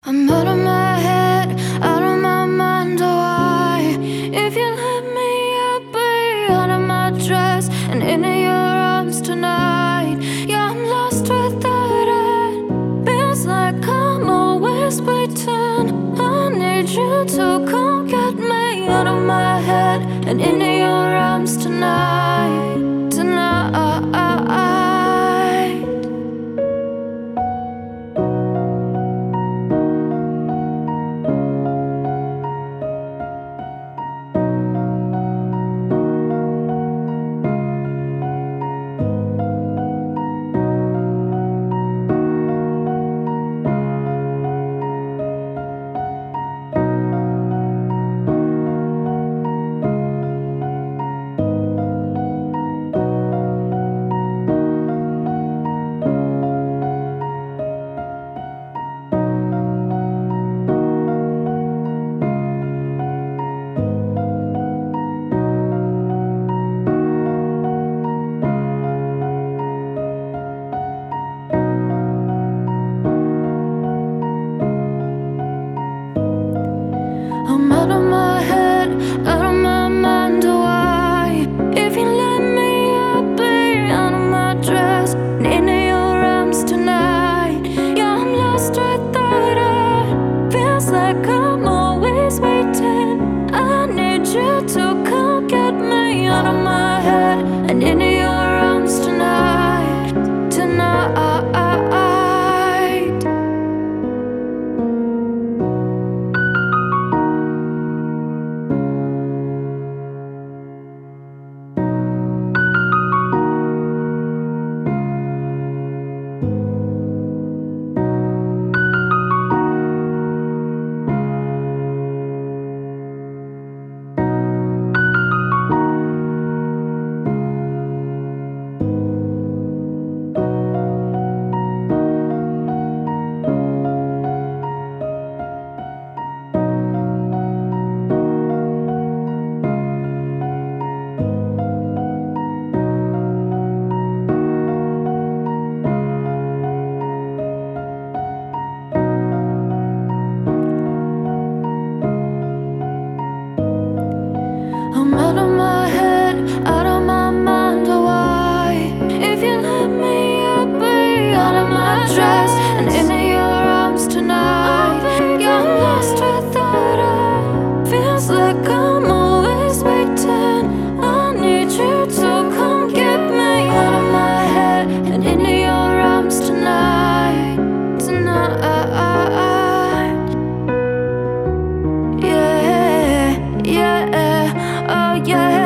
I'm out of my head, out of my mind, oh why? If you let me, I'll be out of my dress and into your arms tonight. Yeah, I'm lost without it. Feels like I'm always waiting. I need you to come get me out of my head and into your arms tonight, tonight. I'm out of my head, out of my mind, oh why? If you let me, I'll be out of my dress and into your arms tonight. Yeah, I'm lost without it. Feels like I'm always waiting. I need you to come get me out of my head and into your arms tonight, tonight. I'm out of my head, out of my mind, oh why? If you let me, I'll be out of my dress and into your arms tonight. Yeah, I'm lost without it. Feels like I'm always waiting. I need you to come get me out of my head and into your arms tonight, tonight. Yeah, yeah, oh yeah.